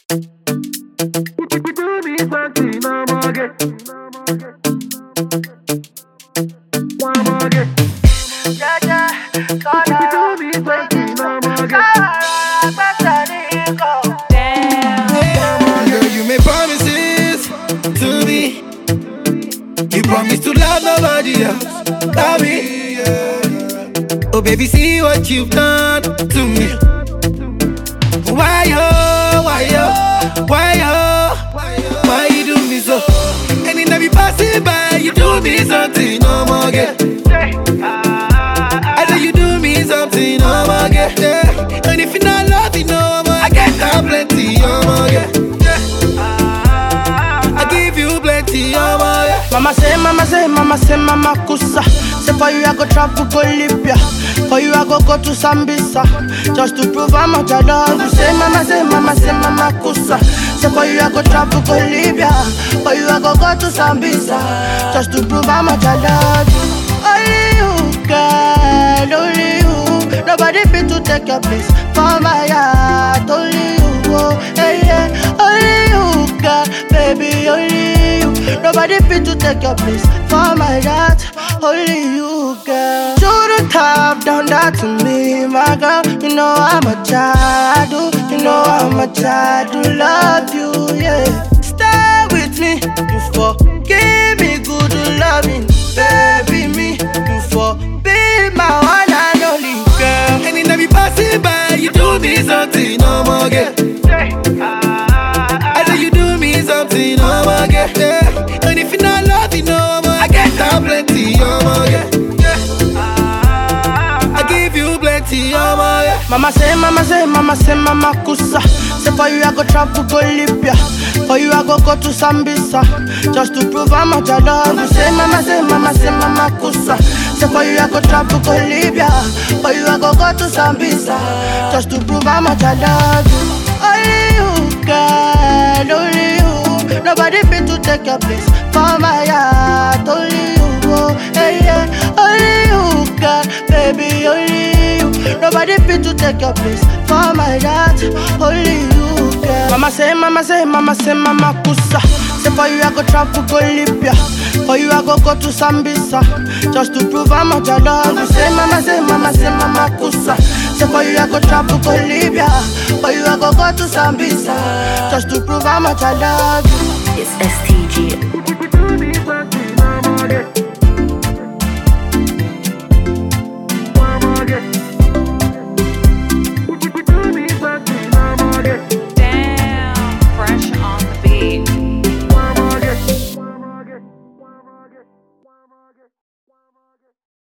Do me something, no more get. One more get. Yeah, yeah, Do me something, no more get. Girl, you made promises to me. You promised to love nobody else. Love me. Oh, baby, see what you've done to me. Why, oh, why, oh, why, oh, why you do me so? And in every passing by, you do me something, no more girl. I know you do me something, no more girl. Yeah. And if you not love me no more, I get that plenty, no more girl. I give you plenty, no more girl. Mama say, mama say, mama say, mama kusa. Say for you I go travel go Libya. For you I go to Sambisa. Just to prove how much I love you. Say, mama say, mama say, mama kusa. Say for you I go travel go Libya. For you I go to Sambisa. Just to prove how much I love you. Only you, girl, only you. Nobody fit to take your place for my heart. Only you, oh, hey, yeah. Only you, girl, baby, only you. Nobody fit to take your place for my heart. Only you, girl. Shouldn't have done that to me, my girl. You know I'm a child, you know I'm a child to love you, yeah. Stay with me, you forgive me good loving, baby me. You for be my one and only girl. And in every passing by, you do me something, no more girl. I know you do me something, no more girl. Yeah. And if you not love me no more, I get that plenty, no more girl. I give you plenty, no more girl. Mama say, mama say, mama say, mama kusa. Say for you I go travel go Libya. For you I go to Sambisa. Just to prove how much I love you. Say, mama say, mama say, mama kusa. Say for you I go travel go Libya. For you I go to Sambisa. Just to prove how much I love you. Only you, girl, only you. Nobody fit to take your place for my heart. Only you, oh, hey, yeah. Only you, girl, baby, only you. Nobody fit to take your place for my heart. Only you, girl. Mama say, mama say, mama say, mama kusa. Say for you I go travel go Libya. For you I go to Sambisa. Just to prove how much I love you. Say, mama say, mama say, mama kusa. Say for you I go travel go Libya. For you I go to Sambisa. Just to prove how much I love you. It's STG.